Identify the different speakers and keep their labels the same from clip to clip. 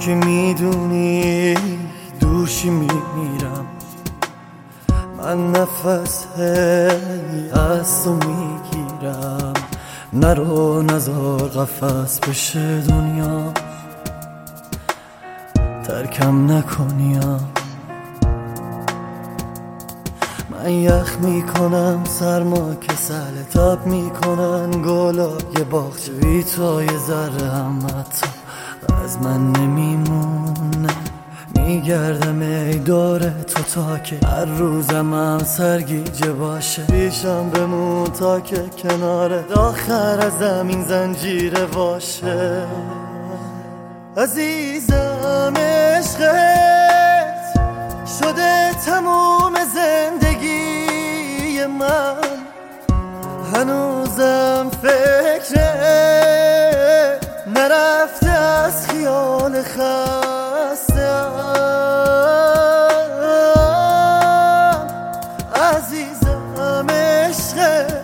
Speaker 1: که میدونی دوشی میمیرم، من نفس از تو میگیرم. نرو نزار قفس بشه دنیا، ترکم نکنیم. من یخ میکنم سرما کسل تاب میکنن گلای باغچه، بی تو یه ذره هم حتی از من نمیمونه. میگردم ای دور تو تا که هر روزم هم سرگیجه باشه. پیشم بمون تا که کنارت آخر از زمین زنجیره باشه. عزیزم عشقت شده تموم زندگی من، هنوزم فکر نرفته از خیال خستم. عزیزم عشقت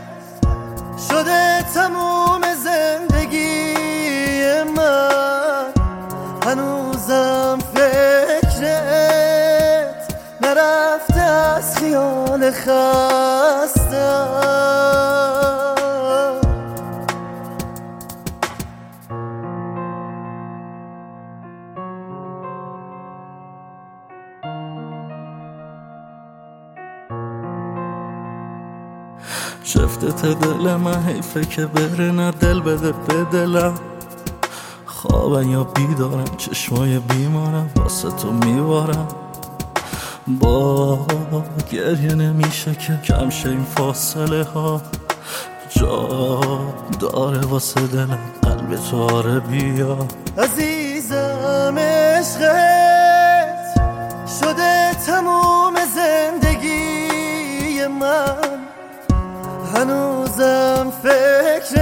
Speaker 1: شده تموم زندگی من، هنوزم فکرت نرفته از خیال خستم.
Speaker 2: شفتت دل من حیفه که بره، نه دل بده به دلم. خوابم یا بیدارم چشمای بیمارم واسه تو میبارم. با گریه نمیشه که کم شه این فاصله ها، جا داره واسه دلم قلب تو آره بیا.
Speaker 1: عزیزم عشقت شده تموم زندگی من، هنوزم فکر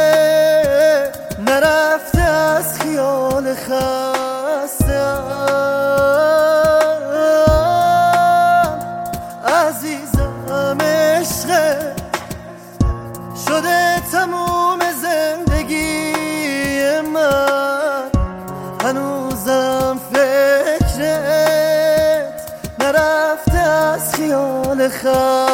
Speaker 1: نرفته از خیال خستم. عزیزم عشقت شده تموم زندگی من، هنوزم فکرت نرفته از خیال خستم.